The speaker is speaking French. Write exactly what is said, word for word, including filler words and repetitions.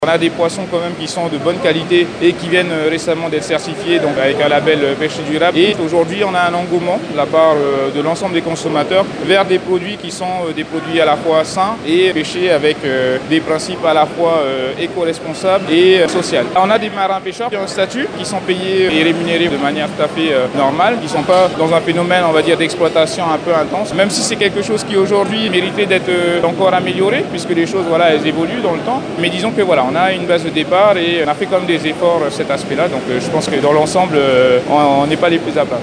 On a des poissons quand même qui sont de bonne qualité et qui viennent récemment d'être certifiés donc avec un label pêche durable. Et aujourd'hui, on a un engouement de la part de l'ensemble des consommateurs vers des produits qui sont des produits à la fois sains et pêchés avec des principes à la fois éco-responsables et sociaux. On a des marins pêcheurs qui ont un statut, qui sont payés et rémunérés de manière tout à fait normale, qui ne sont pas dans un phénomène, on va dire, d'exploitation un peu intense, même si c'est quelque chose qui aujourd'hui mériterait d'être encore amélioré, puisque les choses, voilà, elles évoluent dans le temps. Mais disons que voilà, on a une base de départ et on a fait quand même des efforts cet aspect-là. Donc je pense que dans l'ensemble, on n'est pas les plus à plaindre.